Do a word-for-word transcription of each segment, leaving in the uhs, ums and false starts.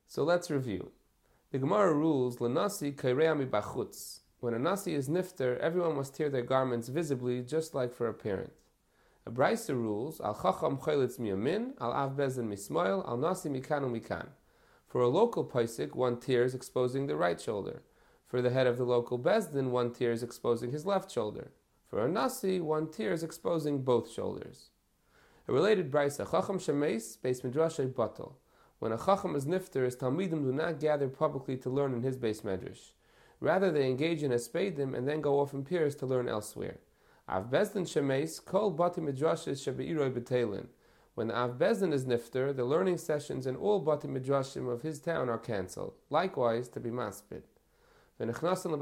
So let's review. The Gemara rules, L'nasi kairea mi bachutz. When a nasi is nifter, everyone must tear their garments visibly, just like for a parent. A Braisa rules, Al chacham choylitz miyamin, al av bezdin mismoil, al nasi mikan mikan. For a local paisik, one tears exposing the right shoulder. For the head of the local bezdin, one tears exposing his left shoulder. For a nasi, one tears exposing both shoulders. A related Braisa, Chacham shemeis, beis midrashay batal. When a chacham is nifter, his talmidim do not gather publicly to learn in his beis medrash. Rather, they engage in espedim and then go off in pairs to learn elsewhere. Av bezdin shemeis, kol bati midrashes shebeiroi betelin. When the Av bezdin is nifter, the learning sessions in all bati midrashim of his town are cancelled. Likewise, to be maspid. When they come to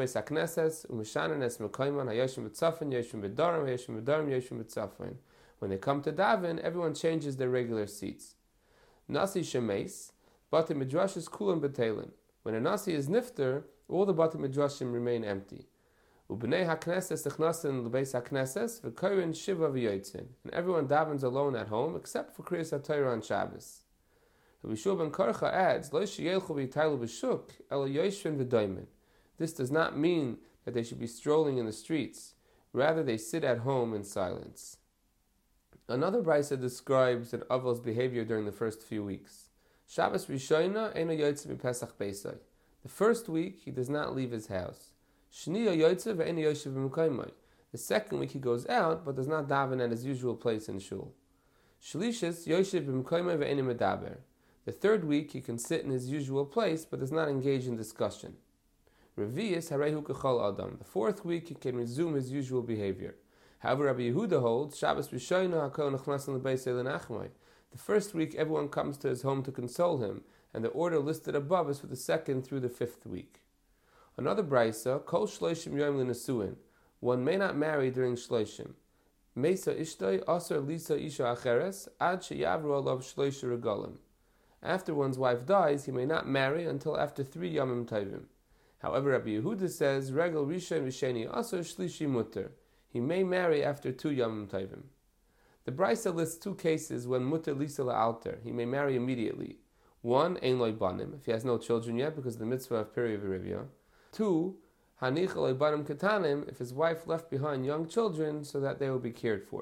daven, everyone changes their regular seats. Nasi shemeis, bati midrashis kulam betelin. When a nasi is nifter, all the bati midrashim remain empty. Ubnei hakneses technasin lebeis hakneses v'korin shiva v'yotzin. And everyone davens alone at home except for Kriyas HaTorah on Shabbos. Rabbi Shua ben Karcha adds, Lo sheyelchu v'yitaylu b'shuk, ela yoshvin v'doimen. This does not mean that they should be strolling in the streets. Rather, they sit at home in silence. Another Braisa describes an Aval's behavior during the first few weeks. Shabbos Rishona eino yotze b'Pesach Beisai. The first week, he does not leave his house. Shniya yotze ve'eino yoshev b'mekaymai. The second week, he goes out, but does not daven at his usual place in shul. Shlishis yoshev b'mekaymai ve'eino medaber. The third week, he can sit in his usual place, but does not engage in discussion. Revius harehu kechol adam. The fourth week, he can resume his usual behavior. However, Rabbi Yehuda holds, Shabbos Rishona hakol nechnasin lebeisei lenachmai. The first week, everyone comes to his home to console him, and the order listed above is for the second through the fifth week. Another Braisa, kol shloishim yom l'nesuin. One may not marry during shloishim. Meisa ishtoi aser lisa isha acheres ad sheyavru alav shloisha regalim. After one's wife dies, he may not marry until after three yamim tovim. However, Rabbi Yehuda says, Regel Rishon V'Sheni Aser Shlishi Mutter. He may marry after two Yamim Tovim. The Braisa lists two cases when Mutter Lisa La'alter. He may marry immediately. One, Ein Loi Banim, if he has no children yet because of the mitzvah of Peri V'Rivya. Two, Hanich Loi Banim Ketanim, if his wife left behind young children so that they will be cared for.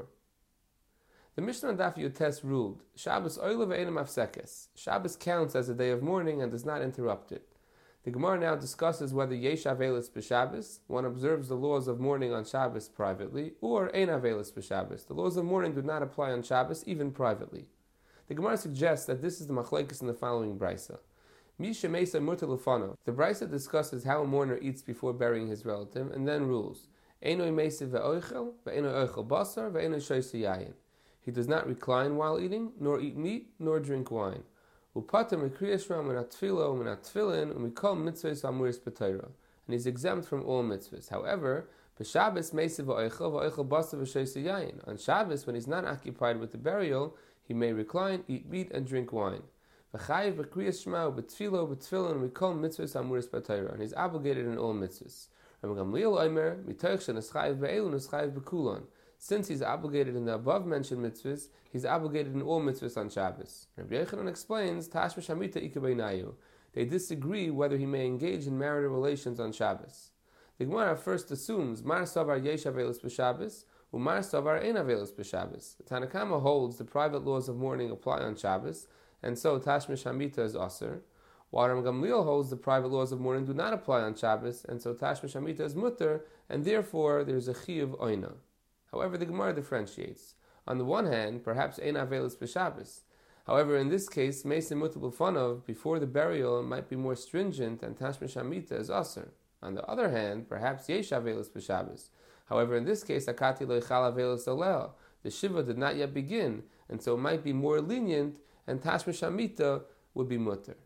The Mishnah on Daf Yotes ruled, Shabbos Oile Ve'enim Afsekes. Shabbos counts as a day of mourning and does not interrupt it. The Gemara now discusses whether Yesh Avelis b'Shabbos, one observes the laws of mourning on Shabbos privately, or Ein Avelis b'Shabbos. The laws of mourning do not apply on Shabbos, even privately. The Gemara suggests that this is the machlekes in the following Braisa. Misha Mesa Murta Lufano. The Braisa discusses how a mourner eats before burying his relative, and then rules. Einoi Mesa ve'oichel, ve'einoi oichel basar, ve'einoi shoyse yayin. He does not recline while eating, nor eat meat, nor drink wine. And he's exempt from all mitzvahs. However, on Shabbos, when he's not occupied with the burial, he may recline, eat meat, and drink wine. And he's obligated in all mitzvahs. Since he's obligated in the above-mentioned mitzvahs, he's obligated in all mitzvahs on Shabbos. Rabbi Yochanan explains, Tashmish Hamita Ikabeinayu. They disagree whether he may engage in marital relations on Shabbos. The Gemara first assumes, Mar Savar Yesh Avelis B'Shabbos, Umar Savar Ein Avelis B'Shabbos. The Tanna Kama holds the private laws of mourning apply on Shabbos, and so Tashmish Hamita is Aser, while Ram Gamliel holds the private laws of mourning do not apply on Shabbos, and so Tashmish Hamita is Mutter, and therefore there is a Chiyuv Oina. However, the Gemara differentiates. On the one hand, perhaps Ein Avelis B'Shabbos. However, in this case, Mesim Mutter B'Fanov, before the burial, might be more stringent, and Tashmish Hamita is Aser. On the other hand, perhaps Yesh Avelis B'Shabbos. However, in this case, Akati Loichal Avelis Oleo. The Shiva did not yet begin, and so it might be more lenient, and Tashmish Hamita would be Mutter.